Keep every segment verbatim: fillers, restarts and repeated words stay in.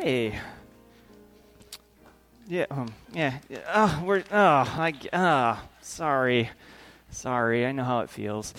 Hey. Yeah, um, yeah. Oh, we're, oh, I, oh, sorry. Sorry, I know how it feels.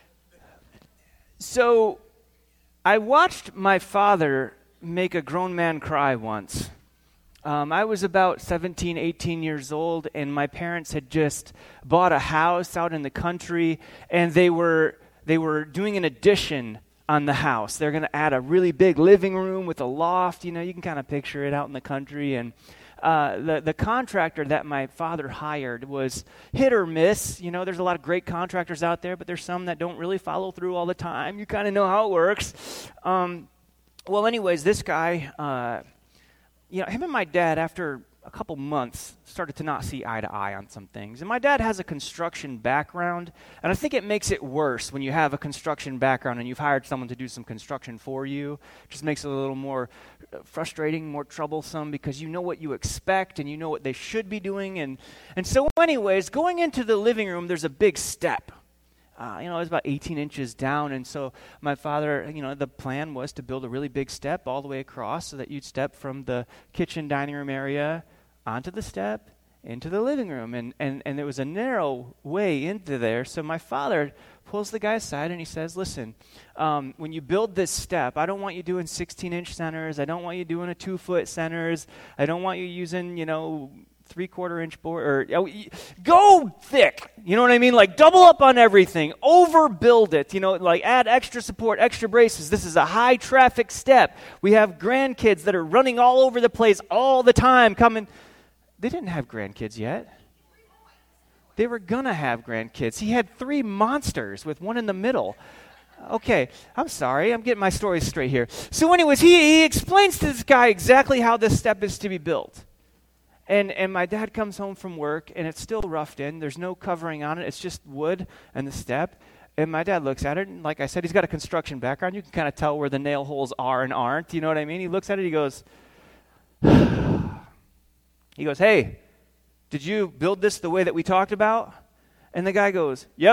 So, I watched my father make a grown man cry once. Um, I was about seventeen, eighteen years old, and my parents had just bought a house out in the country, and they were they were doing an addition on the house. They're going to add a really big living room with a loft. You know, you can kind of picture it out in the country. And uh, the the contractor that my father hired was hit or miss. You know, there's a lot of great contractors out there, but there's some that don't really follow through all the time. You kind of know how it works. Um, well, anyways, this guy. Uh, You know, him and my dad, after a couple months, started to not see eye to eye on some things. And my dad has a construction background, and I think it makes it worse when you have a construction background and you've hired someone to do some construction for you. It just makes it a little more frustrating, more troublesome, because you know what you expect and you know what they should be doing. And, and so anyways, going into the living room, there's a big step. Uh, you know, it was about eighteen inches down, and so my father, you know, the plan was to build a really big step all the way across so that you'd step from the kitchen dining room area onto the step into the living room, and, and, and there was a narrow way into there. So my father pulls the guy aside and he says, listen, um, when you build this step, I don't want you doing sixteen-inch centers. I don't want you doing a two-foot centers. I don't want you using, you know, three-quarter inch board, or you know, go thick, you know what I mean? Like double up on everything, overbuild it, you know, like add extra support, extra braces. This is a high traffic step. We have grandkids that are running all over the place all the time coming. They didn't have grandkids yet. They were gonna have grandkids. He had three monsters with one in the middle. Okay, I'm sorry, I'm getting my story straight here. So anyways, he, he explains to this guy exactly how this step is to be built. And and my dad comes home from work, and it's still roughed in. There's no covering on it. It's just wood and the step. And my dad looks at it, and like I said, he's got a construction background. You can kind of tell where the nail holes are and aren't. You know what I mean? He looks at it, he goes, he goes, hey, did you build this the way that we talked about? And the guy goes, yep.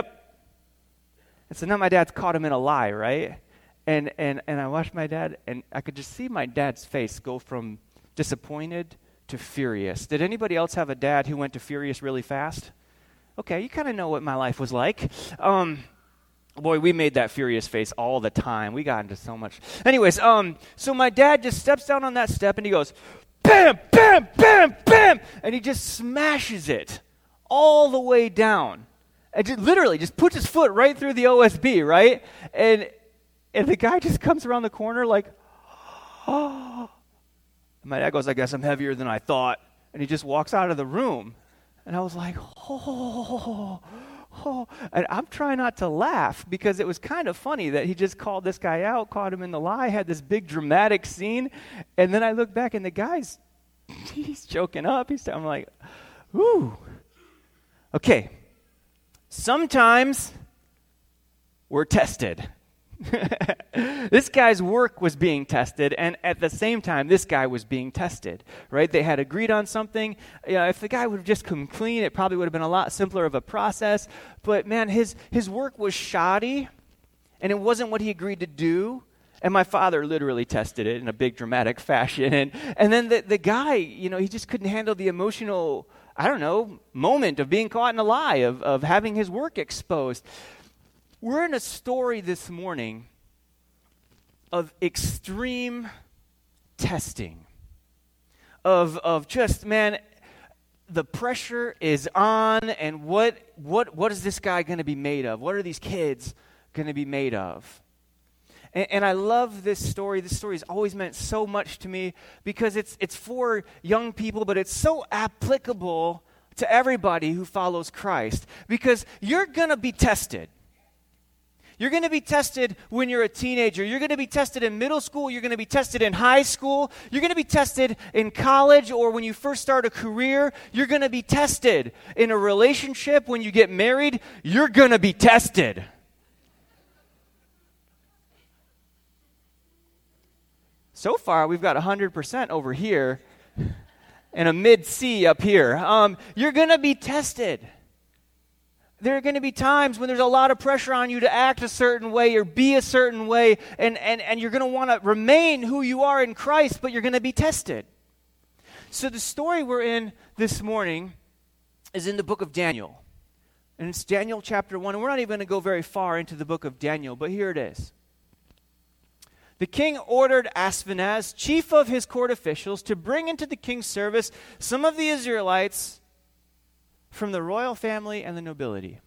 And so now my dad's caught him in a lie, right? And and and I watched my dad, and I could just see my dad's face go from disappointed to furious. Did anybody else have a dad who went to furious really fast? Okay, you kind of know what my life was like. Um, boy, we made that furious face all the time. We got into so much. Anyways, um, so my dad just steps down on that step and he goes, bam, bam, bam, bam, and he just smashes it all the way down. And just literally just puts his foot right through the O S B, right? And and the guy just comes around the corner like, oh. My dad goes, I guess I'm heavier than I thought. And he just walks out of the room. And I was like, oh, oh. And I'm trying not to laugh because it was kind of funny that he just called this guy out, caught him in the lie, had this big dramatic scene. And then I look back and the guy's, he's choking up. He's, I'm like, ooh. Okay. Sometimes we're tested. This guy's work was being tested, and at the same time, this guy was being tested, right? They had agreed on something. You know, if the guy would have just come clean, it probably would have been a lot simpler of a process. But man, his his work was shoddy, and it wasn't what he agreed to do. And my father literally tested it in a big dramatic fashion. And and then the, the guy, you know, he just couldn't handle the emotional, I don't know, moment of being caught in a lie, of, of having his work exposed. We're in a story this morning of extreme testing, of of just, man, the pressure is on, and what what what is this guy going to be made of? What are these kids going to be made of? And, and I love this story. This story has always meant so much to me because it's it's for young people, but it's so applicable to everybody who follows Christ, because you're going to be tested. You're going to be tested when you're a teenager. You're going to be tested in middle school. You're going to be tested in high school. You're going to be tested in college, or when you first start a career. You're going to be tested in a relationship. When you get married, you're going to be tested. So far, we've got one hundred percent over here and a mid-C up here. Um, you're going to be tested. There are going to be times when there's a lot of pressure on you to act a certain way or be a certain way, and, and, and you're going to want to remain who you are in Christ, but you're going to be tested. So the story we're in this morning is in the book of Daniel. And it's Daniel chapter one, and we're not even going to go very far into the book of Daniel, but here it is. The king ordered Ashpenaz, chief of his court officials, to bring into the king's service some of the Israelites from the royal family and the nobility.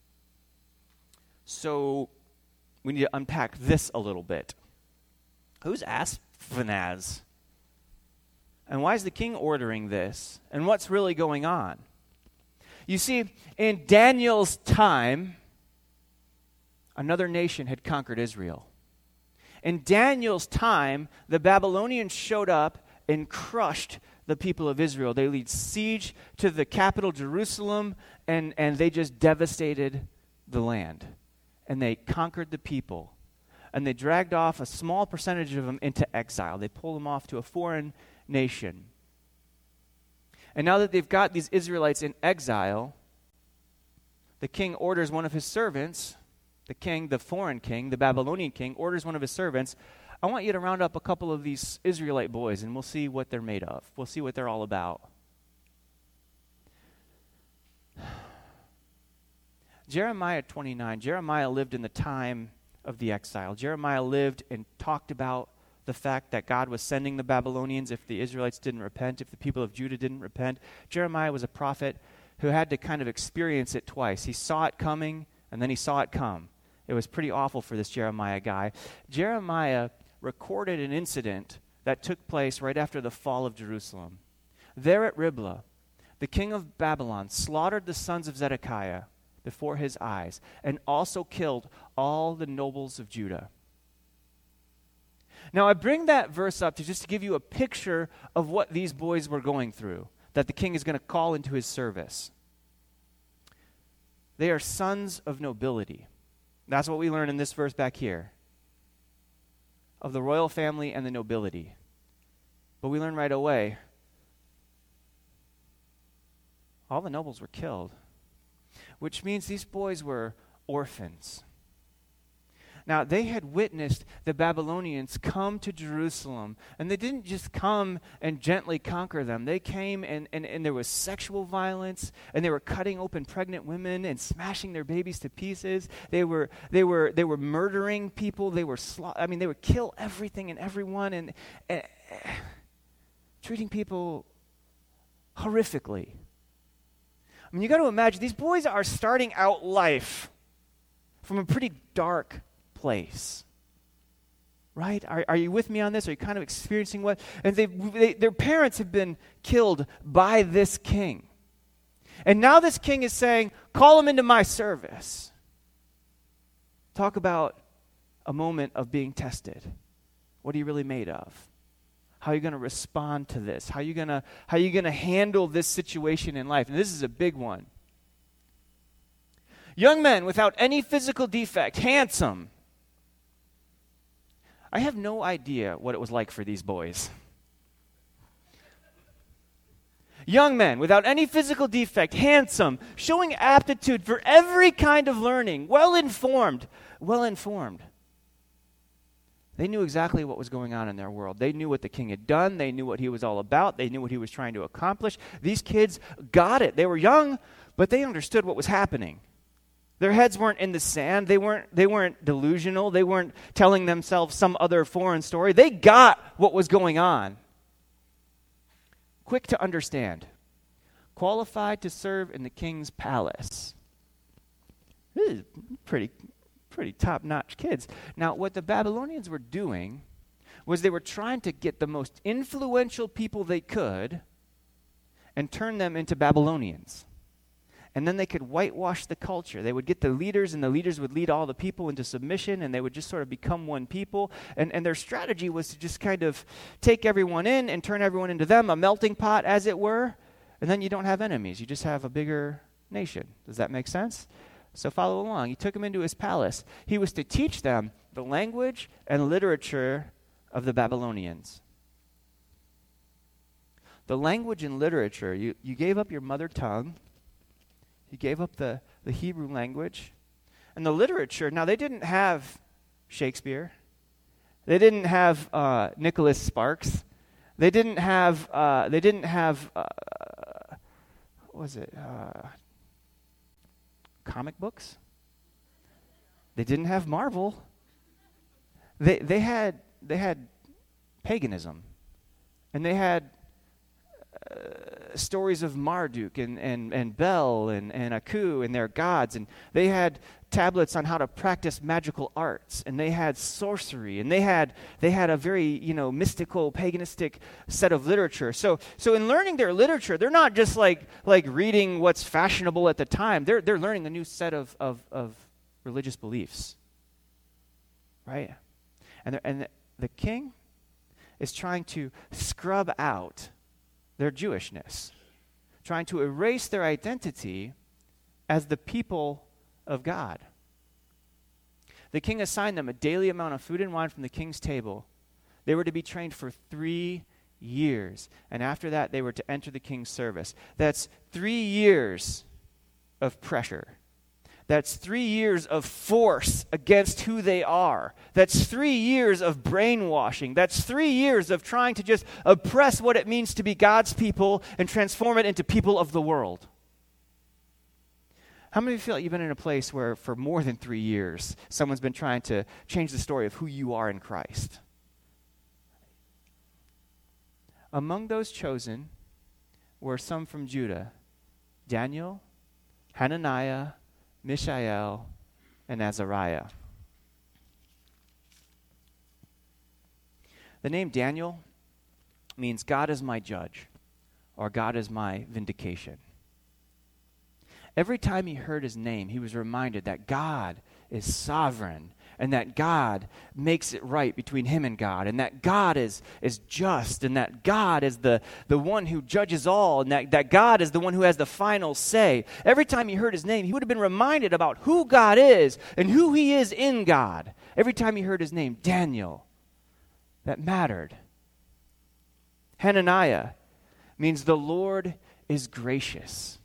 So we need to unpack this a little bit. Who's Ashpenaz? And why is the king ordering this? And what's really going on? You see, in Daniel's time, another nation had conquered Israel. In Daniel's time, the Babylonians showed up and crushed the people of Israel. They laid siege to the capital, Jerusalem, and, and they just devastated the land. And they conquered the people. And they dragged off a small percentage of them into exile. They pulled them off to a foreign nation. And now that they've got these Israelites in exile, the king orders one of his servants, the king, the foreign king, the Babylonian king, orders one of his servants, I want you to round up a couple of these Israelite boys, and we'll see what they're made of. We'll see what they're all about. Jeremiah twenty-nine. Jeremiah lived in the time of the exile. Jeremiah lived and talked about the fact that God was sending the Babylonians if the Israelites didn't repent, if the people of Judah didn't repent. Jeremiah was a prophet who had to kind of experience it twice. He saw it coming, and then he saw it come. It was pretty awful for this Jeremiah guy. Jeremiah recorded an incident that took place right after the fall of Jerusalem. There at Riblah, the king of Babylon slaughtered the sons of Zedekiah before his eyes and also killed all the nobles of Judah. Now, I bring that verse up to just to give you a picture of what these boys were going through, that the king is going to call into his service. They are sons of nobility. That's what we learn in this verse back here, of the royal family and the nobility. But we learn right away, all the nobles were killed, which means these boys were orphans. Now, they had witnessed the Babylonians come to Jerusalem, and they didn't just come and gently conquer them. They came, and, and, and there was sexual violence, and they were cutting open pregnant women and smashing their babies to pieces. They were they were they were murdering people. They were sla- I mean, they would kill everything and everyone, and uh, treating people horrifically. I mean, you got to imagine these boys are starting out life from a pretty dark place, right? Are, are you with me on this? Are you kind of experiencing what? And they, they, their parents have been killed by this king. And now this king is saying, call him into my service. Talk about a moment of being tested. What are you really made of? How are you going to respond to this? How are you going to, how are you going to handle this situation in life? And this is a big one. Young men without any physical defect, handsome. I have no idea what it was like for these boys. Young men without any physical defect, handsome, showing aptitude for every kind of learning, well-informed, well-informed. They knew exactly what was going on in their world. They knew what the king had done. They knew what he was all about. They knew what he was trying to accomplish. These kids got it. They were young, but they understood what was happening. Their heads weren't in the sand. They weren't, they weren't delusional. They weren't telling themselves some other foreign story. They got what was going on. Quick to understand. Qualified to serve in the king's palace. This is pretty, pretty top-notch kids. Now, what the Babylonians were doing was they were trying to get the most influential people they could and turn them into Babylonians. And then they could whitewash the culture. They would get the leaders, and the leaders would lead all the people into submission, and they would just sort of become one people. And, and their strategy was to just kind of take everyone in and turn everyone into them, a melting pot, as it were. And then you don't have enemies. You just have a bigger nation. Does that make sense? So follow along. He took them into his palace. He was to teach them the language and literature of the Babylonians. The language and literature, you, you gave up your mother tongue. You gave up the, the Hebrew language, and the literature. Now, they didn't have Shakespeare. They didn't have uh, Nicholas Sparks. They didn't have, uh, they didn't have, uh, what was it, uh, comic books? They didn't have Marvel. They they had they had paganism, and they had uh, stories of Marduk and, and, and Bel and, and Aku and their gods, and they had tablets on how to practice magical arts, and they had sorcery, and they had they had a very you know mystical paganistic set of literature. So so in learning their literature, they're not just like like reading what's fashionable at the time. They're they're learning a new set of of, of religious beliefs, right? And and the, the king is trying to scrub out their Jewishness, trying to erase their identity as the people of God. The king assigned them a daily amount of food and wine from the king's table. They were to be trained for three years, and after that, they were to enter the king's service. That's three years of pressure. That's three years of force against who they are. That's three years of brainwashing. That's three years of trying to just oppress what it means to be God's people and transform it into people of the world. How many of you feel like you've been in a place where for more than three years, someone's been trying to change the story of who you are in Christ? Among those chosen were some from Judah: Daniel, Hananiah, Mishael, and Azariah. The name Daniel means God is my judge, or God is my vindication. Every time he heard his name, he was reminded that God is sovereign, and that God makes it right between him and God, and that God is, is just, and that God is the, the one who judges all, and that, that God is the one who has the final say. Every time he heard his name, he would have been reminded about who God is and who he is in God. Every time he heard his name, Daniel, that mattered. Hananiah means the Lord is gracious.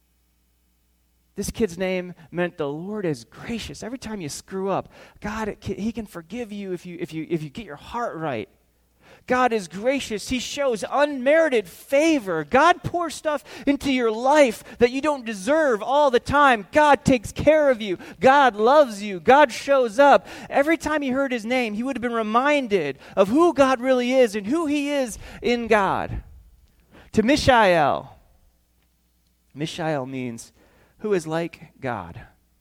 This kid's name meant the Lord is gracious. Every time you screw up, God, he can forgive you if you if you if you get your heart right. God is gracious. He shows unmerited favor. God pours stuff into your life that you don't deserve all the time. God takes care of you. God loves you. God shows up. Every time he heard his name, he would have been reminded of who God really is and who he is in God. To Mishael, Mishael means who is like God.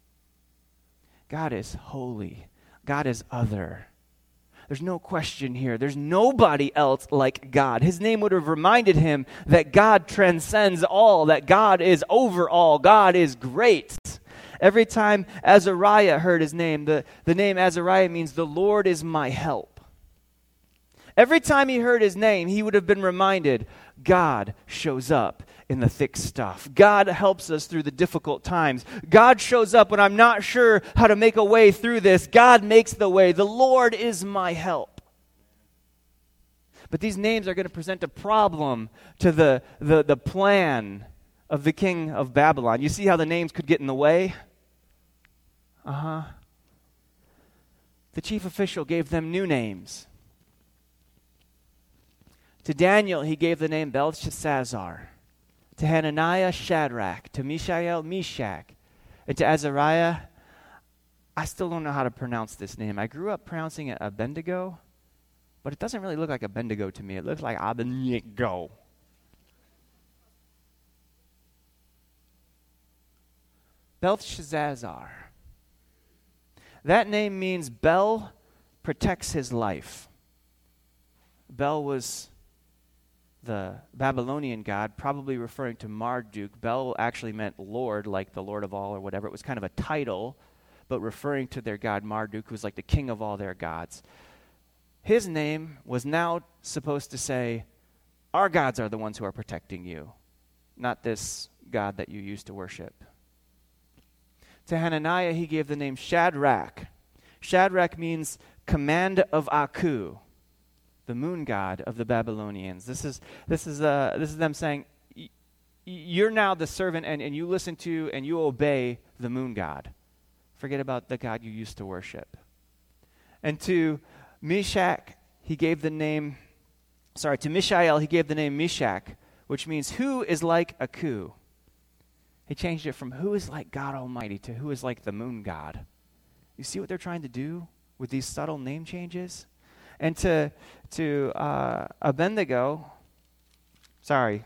God is holy. God is other. There's no question here. There's nobody else like God. His name would have reminded him that God transcends all, that God is over all. God is great. Every time Azariah heard his name, the, the name Azariah means the Lord is my help. Every time he heard his name, he would have been reminded, God shows up in the thick stuff. God helps us through the difficult times. God shows up when I'm not sure how to make a way through this. God makes the way. The Lord is my help. But these names are going to present a problem to the, the, the plan of the king of Babylon. You see how the names could get in the way? Uh-huh. The chief official gave them new names. To Daniel, he gave the name Belteshazzar. To Hananiah, Shadrach. To Mishael, Meshach. And to Azariah, I still don't know how to pronounce this name. I grew up pronouncing it Abednego, but it doesn't really look like Abednego to me. It looks like Abednego. Belteshazzar. That name means Bel protects his life. Bel was the Babylonian god, probably referring to Marduk. Bel actually meant Lord, like the Lord of all or whatever. It was kind of a title, but referring to their god Marduk, who was like the king of all their gods. His name was now supposed to say, our gods are the ones who are protecting you, not this god that you used to worship. To Hananiah, he gave the name Shadrach. Shadrach means command of Aku, the moon god of the Babylonians. This is this is uh, this is them saying, you're now the servant, and, and you listen to and you obey the moon god. Forget about the god you used to worship. And to Meshach, he gave the name, sorry, to Mishael, he gave the name Meshach, which means who is like a coup. He changed it from who is like God Almighty to who is like the moon god. You see what they're trying to do with these subtle name changes? And to, to uh, Abednego, sorry,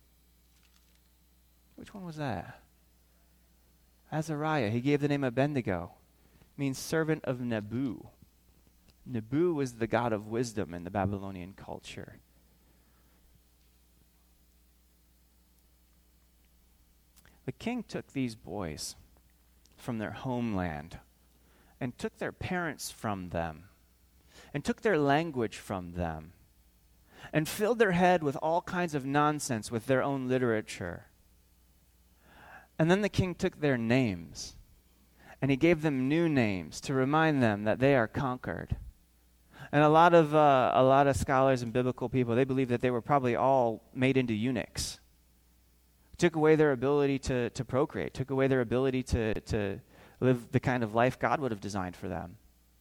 which one was that? Azariah. He gave the name Abednego. Means servant of Nebu. Nebu was the god of wisdom in the Babylonian culture. The king took these boys from their homeland and took their parents from them and took their language from them and filled their head with all kinds of nonsense with their own literature. And then the king took their names, and he gave them new names to remind them that they are conquered. And a lot of uh, a lot of scholars and biblical people, they believe that they were probably all made into eunuchs. Took away their ability to, to procreate, took away their ability to, to live the kind of life God would have designed for them.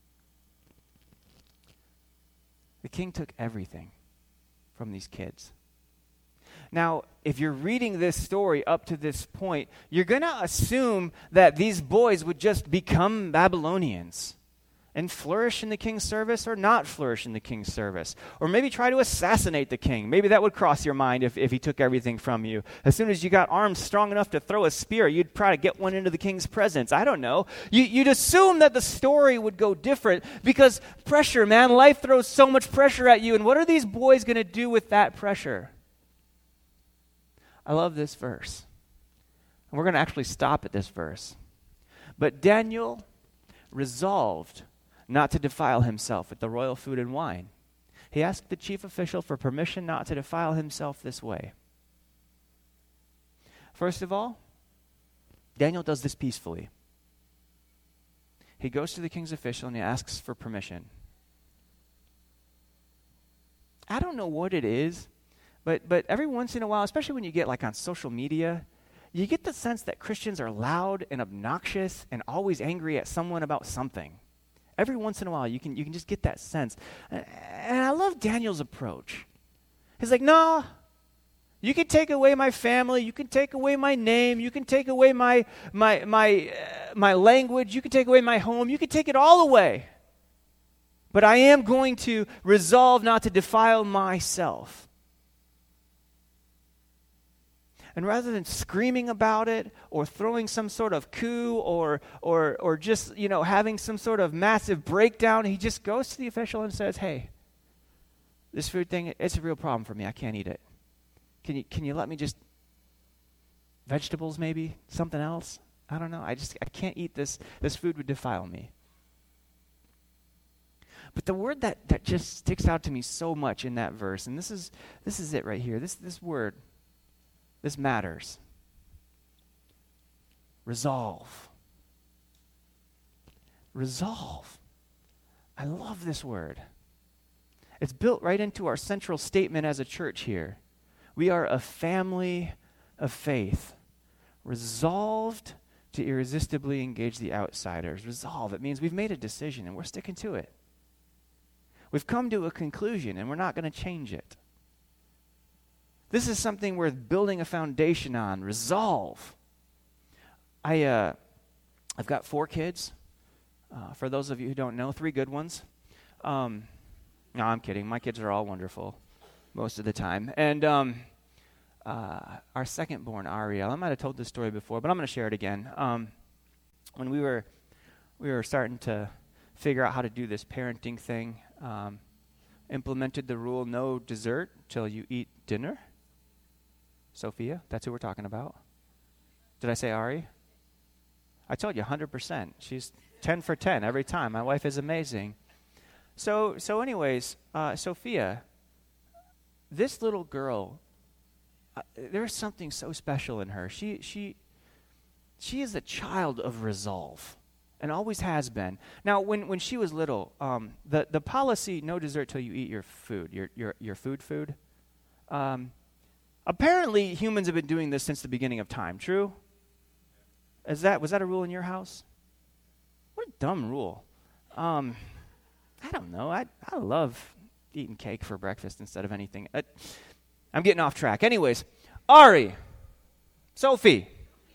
The king took everything from these kids. Now, if you're reading this story up to this point, you're going to assume that these boys would just become Babylonians and flourish in the king's service or not flourish in the king's service. Or maybe try to assassinate the king. Maybe that would cross your mind if, if he took everything from you. As soon as you got arms strong enough to throw a spear, you'd try to get one into the king's presence. I don't know. You, you'd assume that the story would go different because pressure, man. Life throws so much pressure at you. And what are these boys going to do with that pressure? I love this verse. And we're going to actually stop at this verse. But Daniel resolved not to defile himself with the royal food and wine. He asked the chief official for permission not to defile himself this way. First of all, Daniel does this peacefully. He goes to the king's official and he asks for permission. I don't know what it is, but but every once in a while, especially when you get like on social media, you get the sense that Christians are loud and obnoxious and always angry at someone about something. Every once in a while, you can you can just get that sense. And I love Daniel's approach. He's like, no, you can take away my family, you can take away my name, you can take away my my my uh, my language, you can take away my home, you can take it all away. But I am going to resolve not to defile myself. And rather than screaming about it or throwing some sort of coup or or or just, you know, having some sort of massive breakdown, he just goes to the official and says, hey, this food thing, it's a real problem for me. I can't eat it. Can you can you let me just, vegetables maybe, something else? I don't know. I just, I can't eat this. This food would defile me. But the word that, that just sticks out to me so much in that verse, and this is this is it right here, this this word, this matters. Resolve. Resolve. I love this word. It's built right into our central statement as a church here. We are a family of faith, resolved to irresistibly engage the outsiders. Resolve. It means we've made a decision and we're sticking to it. We've come to a conclusion and we're not going to change it. This is something worth building a foundation on. Resolve. I, uh, I've got four kids. Uh, for those of you who don't know, three good ones. Um, no, I'm kidding. My kids are all wonderful most of the time. And um, uh, our second born, Ariel, I might have told this story before, but I'm going to share it again. Um, when we were we were starting to figure out how to do this parenting thing, um, implemented the rule, no dessert till you eat dinner. Sophia, that's who we're talking about. Did I say Ari? I told you one hundred percent. She's ten for ten every time. My wife is amazing. So, so anyways, uh, Sophia, this little girl, uh, there's something so special in her. She, she, she is a child of resolve, and always has been. Now, when, when she was little, um, the the policy, no dessert till you eat your food, your your your food food. Um, Apparently, humans have been doing this since the beginning of time. True? Is that was that a rule in your house? What a dumb rule. Um, I don't know. I I love eating cake for breakfast instead of anything. I, I'm getting off track. Anyways, Ari, Sophie,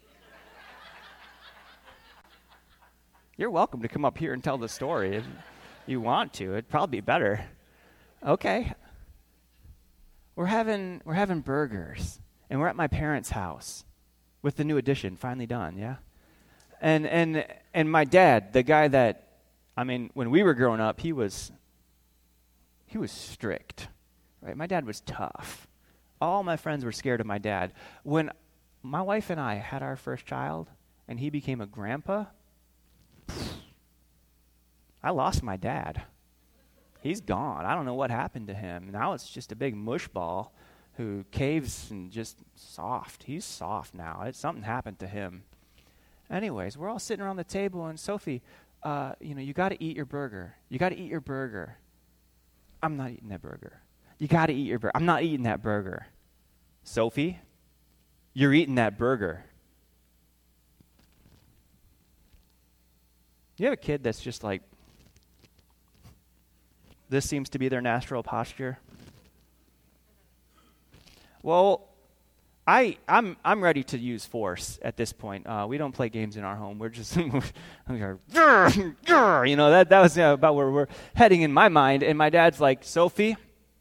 you're welcome to come up here and tell the story if you want to. It'd probably be better. Okay. We're having we're having burgers, and we're at my parents' house with the new addition finally done. Yeah, and and and my dad, the guy that, I mean, when we were growing up, he was he was strict, right? My dad was tough. All my friends were scared of my dad. When my wife and I had our first child, and he became a grandpa, I lost my dad. He's gone. I don't know what happened to him. Now it's just a big mush ball who caves and just soft. He's soft now. It, something happened to him. Anyways, we're all sitting around the table, and Sophie, uh, you know, you got to eat your burger. You got to eat your burger. I'm not eating that burger. You got to eat your burger. I'm not eating that burger. Sophie, you're eating that burger. You have a kid that's just like, this seems to be their natural posture. Well, I, I'm I'm ready to use force at this point. Uh, we don't play games in our home. We're just, you know, that, that was uh, about where we're heading in my mind. And my dad's like, Sophie,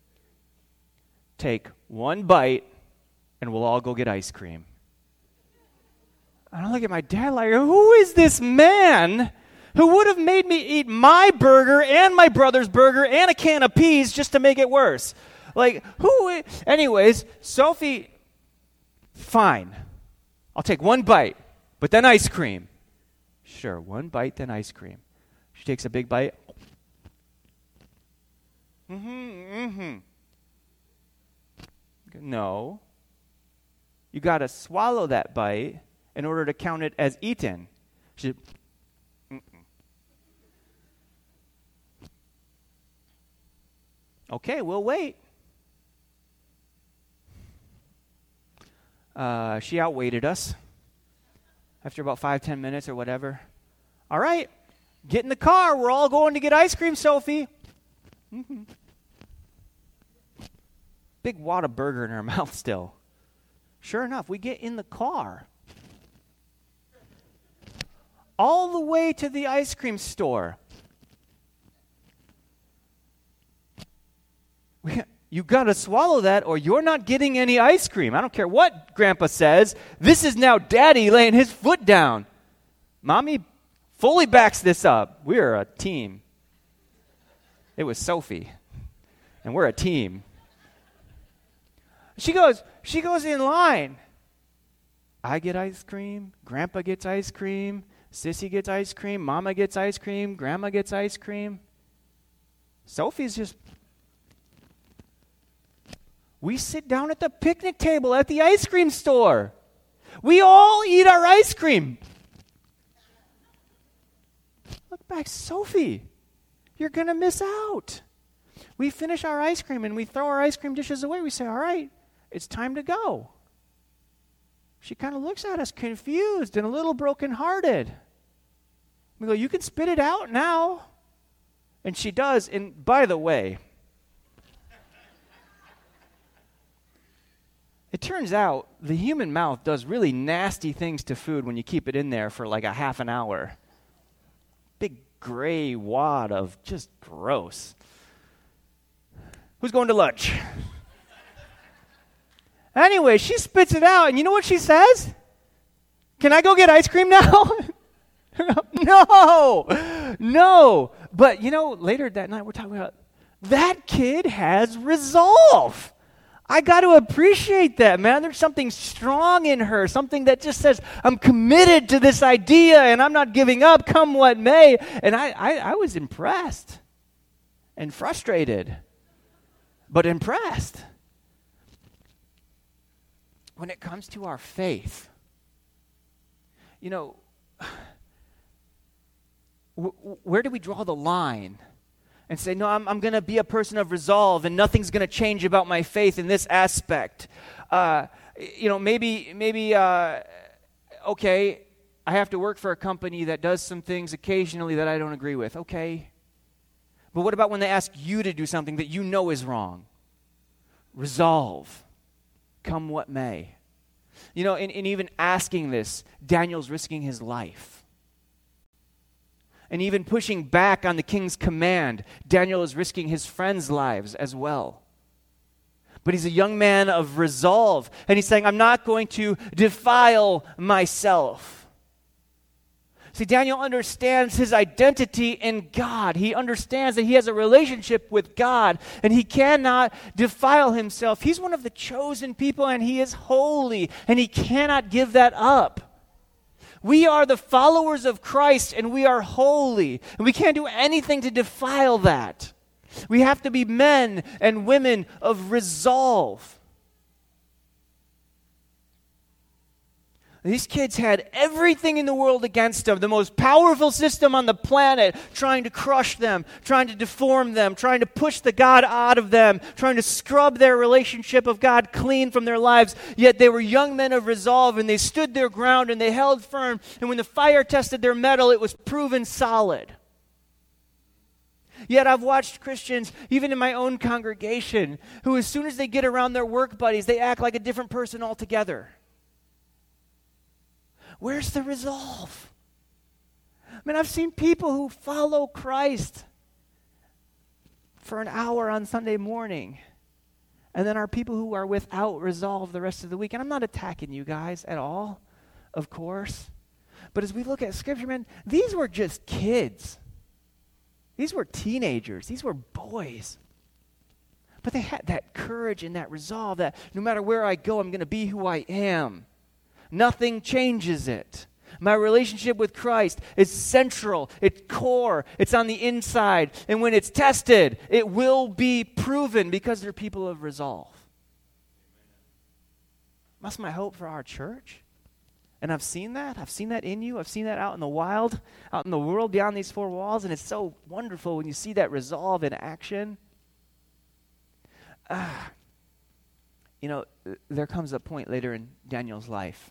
take one bite and we'll all go get ice cream. And I look at my dad like, who is this man who would have made me eat my burger and my brother's burger and a can of peas just to make it worse? Like, who? Anyways, Sophie, fine. I'll take one bite, but then ice cream. Sure, one bite, then ice cream. She takes a big bite. Mm-hmm, mm-hmm. No. You got to swallow that bite in order to count it as eaten. She Okay, we'll wait. Uh, she outweighted us after about five, ten minutes or whatever. All right, get in the car. We're all going to get ice cream, Sophie. Mm-hmm. Big wad of burger in her mouth still. Sure enough, we get in the car. All the way to the ice cream store. You got to swallow that or you're not getting any ice cream. I don't care what Grandpa says. This is now Daddy laying his foot down. Mommy fully backs this up. We're a team. It was Sophie, and we're a team. She goes, she goes in line. I get ice cream. Grandpa gets ice cream. Sissy gets ice cream. Mama gets ice cream. Grandma gets ice cream. Sophie's just... We sit down at the picnic table at the ice cream store. We all eat our ice cream. Look back, Sophie, you're going to miss out. We finish our ice cream and we throw our ice cream dishes away. We say, all right, it's time to go. She kind of looks at us confused and a little brokenhearted. We go, you can spit it out now. And she does. And by the way, it turns out the human mouth does really nasty things to food when you keep it in there for like a half an hour. Big gray wad of just gross. Who's going to lunch? Anyway, she spits it out, and you know what she says? Can I go get ice cream now? No, no. But, you know, later that night we're talking about, that kid has resolve. I got to appreciate that, man. There's something strong in her, something that just says, I'm committed to this idea and I'm not giving up, come what may. And I, I, I was impressed and frustrated, but impressed. When it comes to our faith, you know, w- where do we draw the line? And say, no, I'm, I'm going to be a person of resolve and nothing's going to change about my faith in this aspect. uh, you know, maybe, maybe, uh, okay, I have to work for a company that does some things occasionally that I don't agree with. Okay. But what about when they ask you to do something that you know is wrong? Resolve, come what may. You know, in, in even asking this, Daniel's risking his life. And even pushing back on the king's command, Daniel is risking his friends' lives as well. But he's a young man of resolve, and he's saying, I'm not going to defile myself. See, Daniel understands his identity in God. He understands that he has a relationship with God, and he cannot defile himself. He's one of the chosen people, and he is holy, and he cannot give that up. We are the followers of Christ, and we are holy, and we can't do anything to defile that. We have to be men and women of resolve. These kids had everything in the world against them, the most powerful system on the planet trying to crush them, trying to deform them, trying to push the God out of them, trying to scrub their relationship of God clean from their lives. Yet they were young men of resolve, and they stood their ground, and they held firm. And when the fire tested their metal, it was proven solid. Yet I've watched Christians, even in my own congregation, who as soon as they get around their work buddies, they act like a different person altogether. Where's the resolve? I mean, I've seen people who follow Christ for an hour on Sunday morning, and then are people who are without resolve the rest of the week. And I'm not attacking you guys at all, of course. But as we look at Scripture, man, these were just kids. These were teenagers. These were boys. But they had that courage and that resolve that no matter where I go, I'm going to be who I am. Nothing changes it. My relationship with Christ is central, it's core, it's on the inside. And when it's tested, it will be proven because they're people of resolve. That's my hope for our church. And I've seen that. I've seen that in you. I've seen that out in the wild, out in the world beyond these four walls. And it's so wonderful when you see that resolve in action. Ah, you know, there comes a point later in Daniel's life.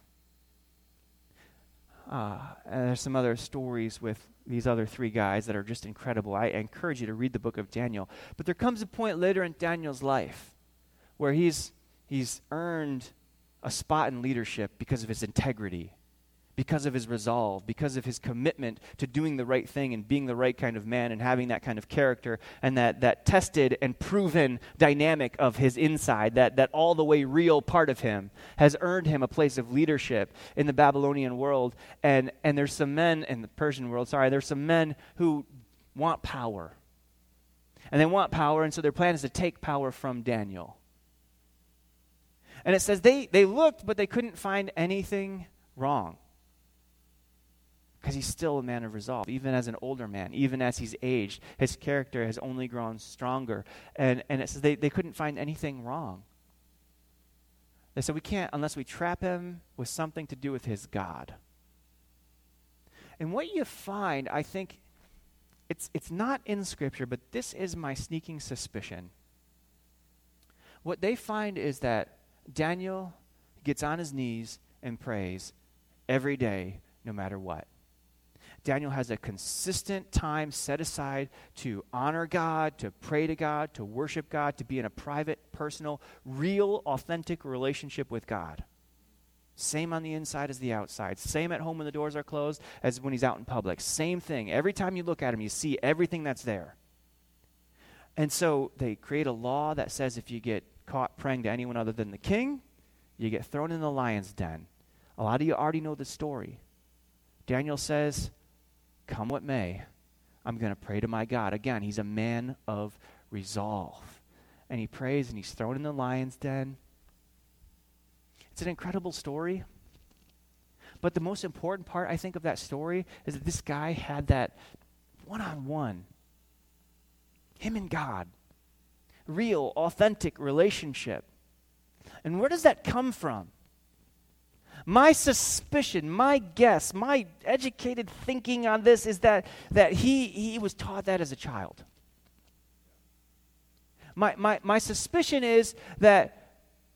Uh, and there's some other stories with these other three guys that are just incredible. I encourage you to read the book of Daniel. But there comes a point later in Daniel's life where he's he's earned a spot in leadership because of his integrity, because of his resolve, because of his commitment to doing the right thing and being the right kind of man and having that kind of character and that, that tested and proven dynamic of his inside, that, that all the way real part of him has earned him a place of leadership in the Babylonian world. And, and there's some men in the Persian world, sorry, there's some men who want power. And they want power, and so their plan is to take power from Daniel. And it says they, they looked, but they couldn't find anything wrong. Because he's still a man of resolve, even as an older man, even as he's aged. His character has only grown stronger. And, and it says they, they couldn't find anything wrong. They said, we can't unless we trap him with something to do with his God. And what you find, I think, it's it's not in Scripture, but this is my sneaking suspicion. What they find is that Daniel gets on his knees and prays every day, no matter what. Daniel has a consistent time set aside to honor God, to pray to God, to worship God, to be in a private, personal, real, authentic relationship with God. Same on the inside as the outside. Same at home when the doors are closed as when he's out in public. Same thing. Every time you look at him, you see everything that's there. And so they create a law that says if you get caught praying to anyone other than the king, you get thrown in the lion's den. A lot of you already know the story. Daniel says, come what may, I'm going to pray to my God. Again, he's a man of resolve. And he prays and he's thrown in the lion's den. It's an incredible story. But the most important part, I think, of that story is that this guy had that one-on-one, him and God, real, authentic relationship. And where does that come from? My suspicion, my guess, my educated thinking on this is that, that he, he was taught that as a child. My, my, my suspicion is that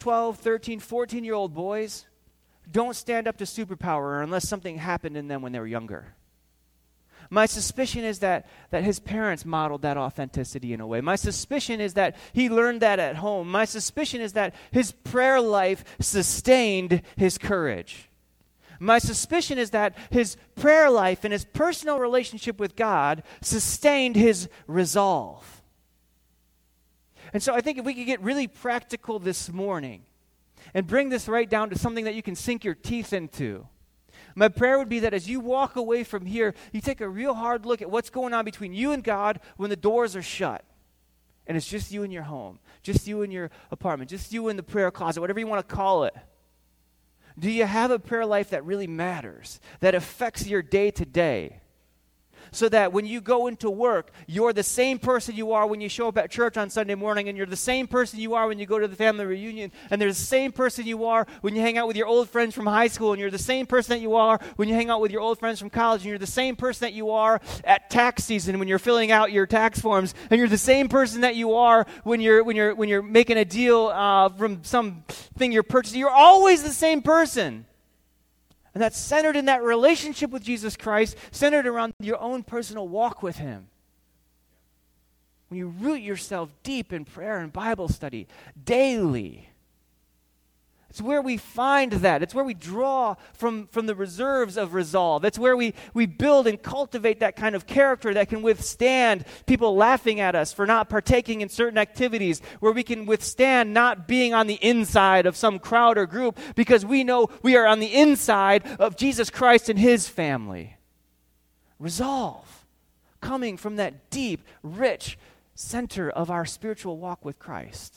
twelve, thirteen, fourteen-year-old boys don't stand up to superpower unless something happened in them when they were younger. My suspicion is that, that his parents modeled that authenticity in a way. My suspicion is that he learned that at home. My suspicion is that his prayer life sustained his courage. My suspicion is that his prayer life and his personal relationship with God sustained his resolve. And so I think if we could get really practical this morning and bring this right down to something that you can sink your teeth into, my prayer would be that as you walk away from here, you take a real hard look at what's going on between you and God when the doors are shut. And it's just you in your home, just you in your apartment, just you in the prayer closet, whatever you want to call it. Do you have a prayer life that really matters, that affects your day to day? So that when you go into work, you're the same person you are when you show up at church on Sunday morning, and you're the same person you are when you go to the family reunion, and there's the same person you are when you hang out with your old friends from high school, and you're the same person that you are when you hang out with your old friends from college, and you're the same person that you are at tax season when you're filling out your tax forms, and you're the same person that you are when you're when you're when you're making a deal uh, from something you're purchasing. You're always the same person. And that's centered in that relationship with Jesus Christ, centered around your own personal walk with him. When you root yourself deep in prayer and Bible study daily, it's where we find that. It's where we draw from, from the reserves of resolve. It's where we, we build and cultivate that kind of character that can withstand people laughing at us for not partaking in certain activities, where we can withstand not being on the inside of some crowd or group because we know we are on the inside of Jesus Christ and his family. Resolve, coming from that deep, rich center of our spiritual walk with Christ.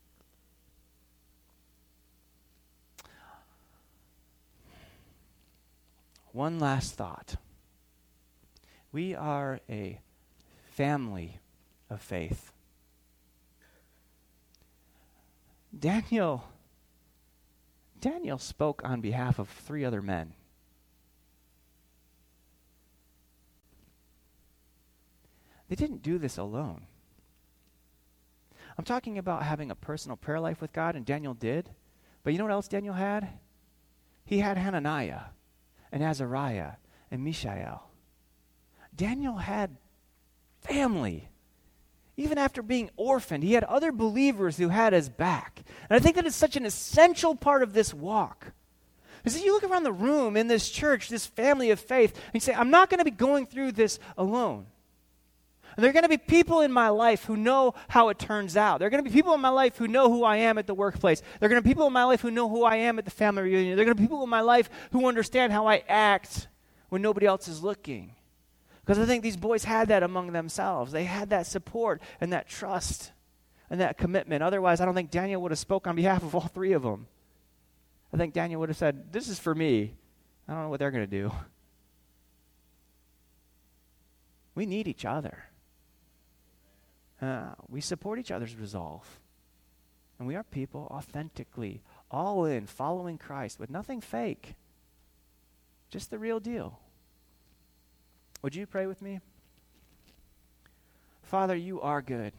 One last thought. We are a family of faith. Daniel, Daniel spoke on behalf of three other men. They didn't do this alone. I'm talking about having a personal prayer life with God, and Daniel did. But you know what else Daniel had? He had Hananiah and Azariah and Mishael. Daniel had family. Even after being orphaned, he had other believers who had his back. And I think that is such an essential part of this walk. Because you look around the room in this church, this family of faith, and you say, I'm not going to be going through this alone. And there are going to be people in my life who know how it turns out. There are going to be people in my life who know who I am at the workplace. There are going to be people in my life who know who I am at the family reunion. There are going to be people in my life who understand how I act when nobody else is looking. Because I think these boys had that among themselves. They had that support and that trust and that commitment. Otherwise, I don't think Daniel would have spoke on behalf of all three of them. I think Daniel would have said, this is for me. I don't know what they're going to do. We need each other. Uh, we support each other's resolve. And we are people authentically, all in, following Christ with nothing fake. Just the real deal. Would you pray with me? Father, you are good.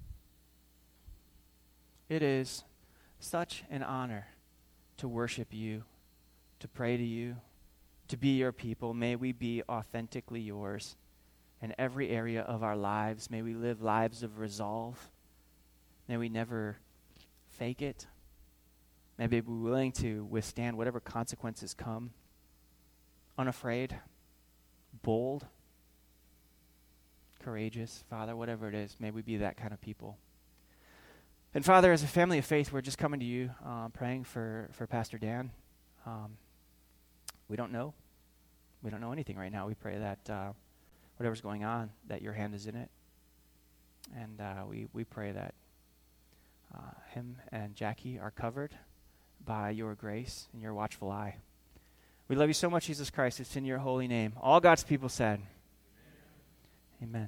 It is such an honor to worship you, to pray to you, to be your people. May we be authentically yours. In every area of our lives, may we live lives of resolve. May we never fake it. May we be willing to withstand whatever consequences come. Unafraid, bold, courageous. Father, whatever it is, may we be that kind of people. And Father, as a family of faith, we're just coming to you, uh, praying for, for Pastor Dan. Um, we don't know. We don't know anything right now. We pray that Uh, whatever's going on, that your hand is in it. And uh, we, we pray that uh, him and Jackie are covered by your grace and your watchful eye. We love you so much, Jesus Christ. It's in your holy name. All God's people said, amen. Amen.